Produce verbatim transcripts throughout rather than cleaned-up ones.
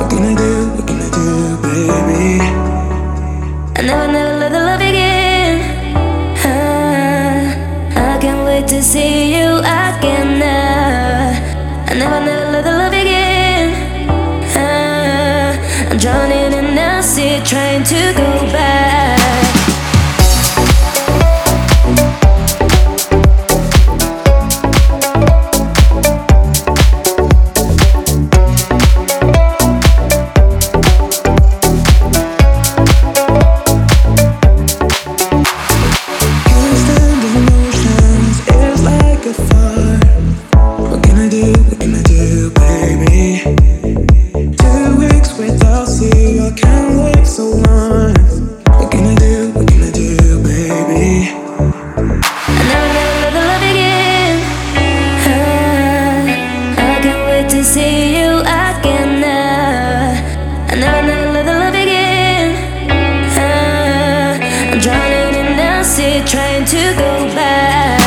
can I do? What can I do, baby? I never, never let the love begin. Ah, I can't wait to see you again. Ah, I never, never let the love begin. Ah, I'm drowning in the sea, trying to go back. To see you again. uh, I never, never let the love begin. uh, I'm drowning in the sea, trying to go back.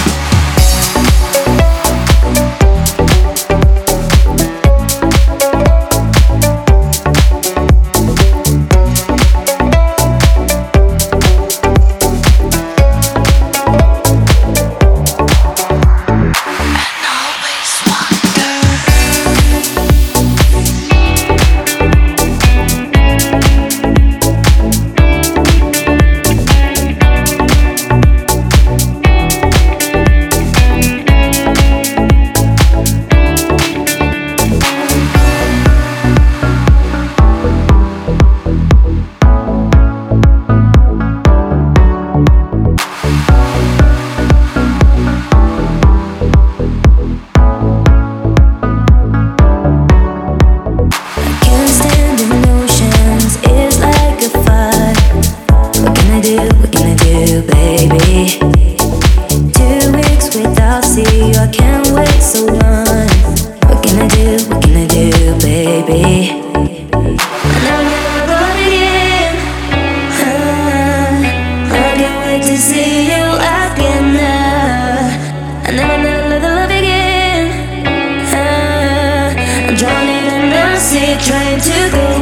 What can I do, baby? Two weeks without see you, I can't wait so long. What can I do, what can I do, baby? I never, never love again. uh, I can't wait to see you again. uh, I never, never let the love again. uh, I'm drowning in the sea, trying to go